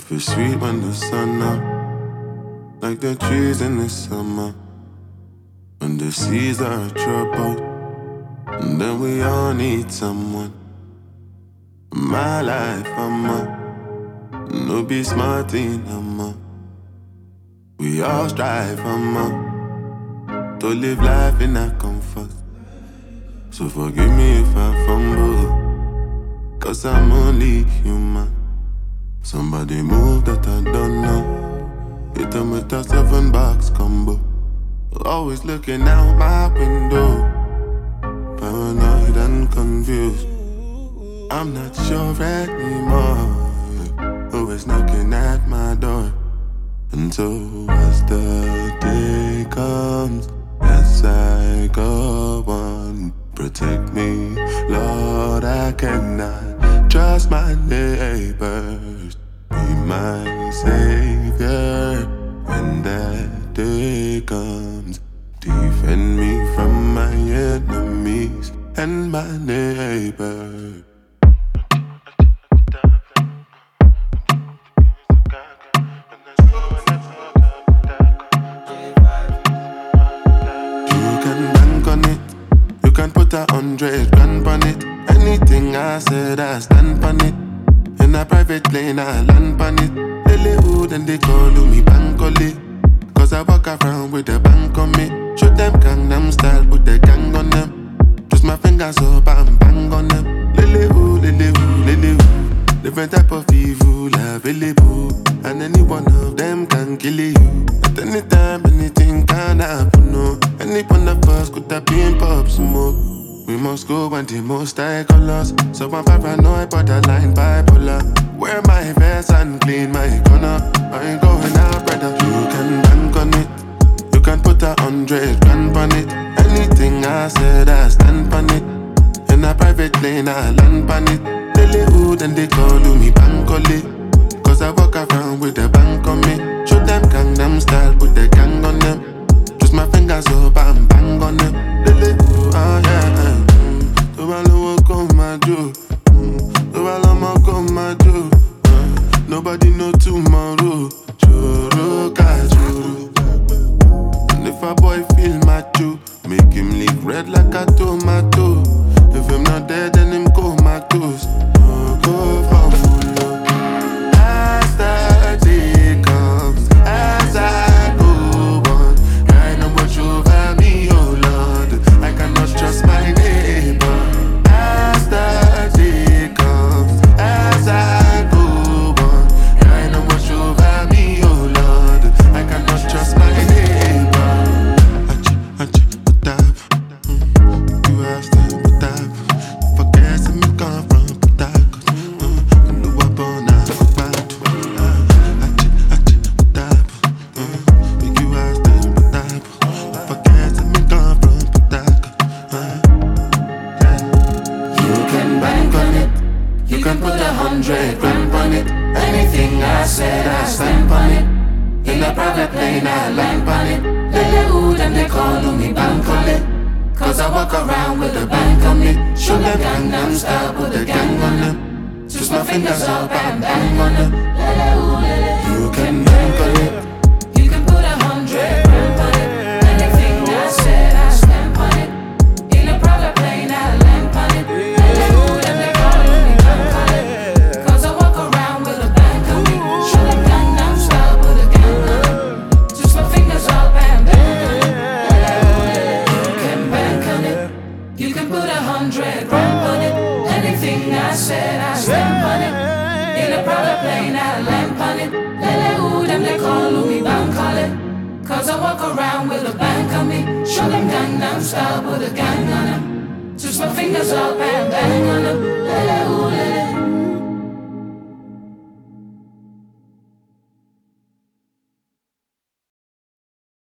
it's sweet when the sun up, like the trees in the summer. When the seas are troubled, and then we all need someone. My life, I'm a no be smart in we all strive, to live life in that comfort. So forgive me if I fumble, cause I'm only human. Somebody move that I don't know. Hit them with a 7-box combo. Always looking out my window, paranoid and confused. I'm not sure anymore who is knocking at my door. And so as the day comes, as I go on, protect me, Lord, I cannot trust my neighbors. Be my savior when that day comes. Defend me from my enemies and my neighbor. Put 100 grand on it. Anything I said, I stand on it. In a private plane, I land on it. Lily hood and they call me Bankole. Cause I walk around with a bank on me. Show them Gangnam style, put the gang on them. Twist my fingers up and bang on them. Lily hood, Lily hood, Lily hood. Different type of evil available, and any one of them can kill you. At any time, anything can happen, no. Any one of us could have been pop smoke. We must go and the most high colors. So I'm paranoid, borderline bipolar. Wear my vest and clean my corner. I ain't going out, brother. You can bank on it. You can put 100 grand on it. Anything I said, I stand on it. In a private plane, I land on it. Lily hood and they call me Bankole. Cause I walk around with a bank on me. Show them Gangnam style, put the gang on them. Twist my fingers up and bang on them. Lily hood, oh yeah. So I know what come my do. So I know what come my do. Nobody know tomorrow. Choro kajuru. And if a boy feel macho, make him lick red like a tomato. If I'm not dead, then him comatose. No go for full. As the day comes, as I go on, I know what over me, oh Lord. I cannot trust my neighbor. As the day comes, as I go on, I know what over me, oh Lord. I cannot trust my neighbor. You have to put that. Forget me come from Port-Harcourt. I know I'm born out of bad. You have to put that. Forget me come from Port-Harcourt. You can bank on it. You can put 100 grand on it. Anything I said, I stand on it. In a private plane, I land on it. Lily hood and they call me Bankole. Cause I walk around with a bank on me. Show them Gangnam style, put the gang on them. Twist my fingers up and bang on them. You can bank on it. You can put 100 grand on it. Anything I said, I stamp on it. In a private plane, I land on it. Lily hood and they call me Bankole. Cause I walk around with a bank on me. Show them Gangnam style, put the gang on them. Twist my fingers up and bang on it. You can put 100 grand on it. Anything I said, I stamp on it. In a private plane, I land on it. Lily hood and they call me Bankole. Cause I walk around with a bank on me. Show them Gangnam style, put a gang on them. Twist my fingers up and bang on them.